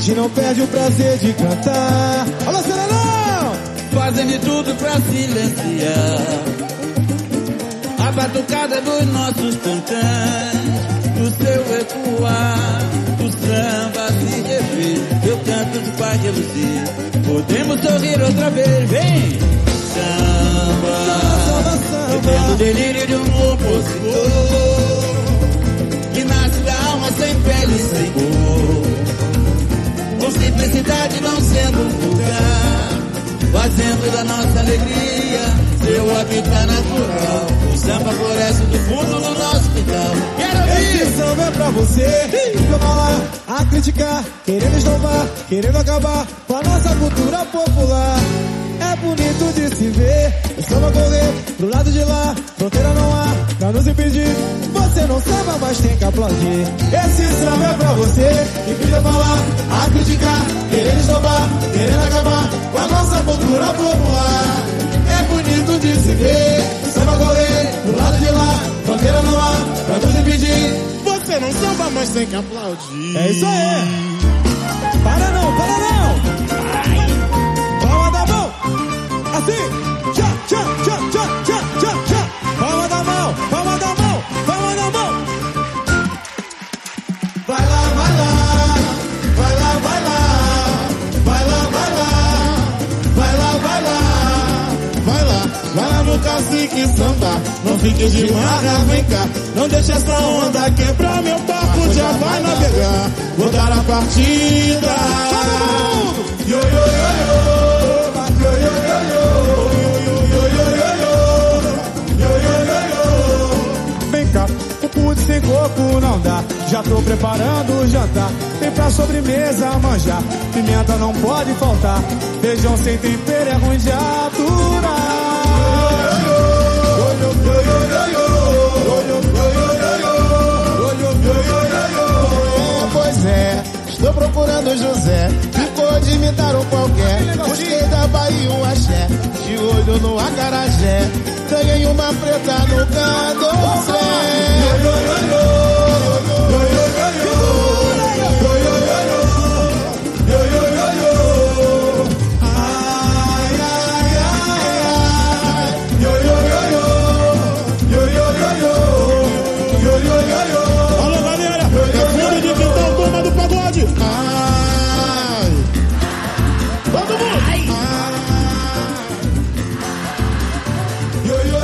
hoje não perde o prazer de cantar. Alô, Cenarão! Fazem de tudo pra silenciar a batucada dos nossos tantãs, do seu ecoar, do samba se rever. Eu canto de paz de você, podemos sorrir outra vez. Vem! Samba, vivendo o delírio de um compositor que nasce da alma sem pele e sem cor, com simplicidade não sendo vulgar, fazendo da nossa alegria seu habitat natural. O samba floresce do fundo do nosso quintal. Quero ouvir! Esse samba é pra você que fica lá a criticar, querendo esnobar, querendo acabar com a nossa cultura popular. É bonito de se ver o samba correr pro lado de lá, fronteira não há pra nos impedir. Você não samba, mas tem que aplaudir. Esse samba é pra você que fica falar, a criticar, querendo esnobar, querendo acabar com a nossa cultura popular. É bonito de se ver o samba correr pro lado de lá, fronteira não há pra nos impedir. Você não samba, mas tem que aplaudir. É isso aí. Para não, para não. Palma da mão. Assim. Tchá, tchá, tchá, tchá, tchá, tchá, tchá. Palma da mão, palma da mão, palma da mão. Vai lá, vai lá. Vai lá, vai lá. Vai lá, vai lá. Vai lá, vai lá. Vai lá, vai lá no cacique samba. Não fique de marra, vem cá. Não deixe essa onda quebrar, meu papo já vai navegar. Vou dar a partida. Todo mundo! Yo, yo, yo, yo. Yo, yo, yo, yo. Vem cá, o pude sem corpo não dá. Já tô preparando o jantar. Vem pra sobremesa manjar. Pimenta não pode faltar. Feijão sem tempero é ruim de aturar. Pois é, estou procurando José. Ficou de imitar um qualquer. Busquei da Bahia um axé, de olho no acarajé. Ganhei uma preta no candomblé. Alô, galera, é fundo de quintal, turma do pagode. Ai, Todo mundo. ai. Yo, yo,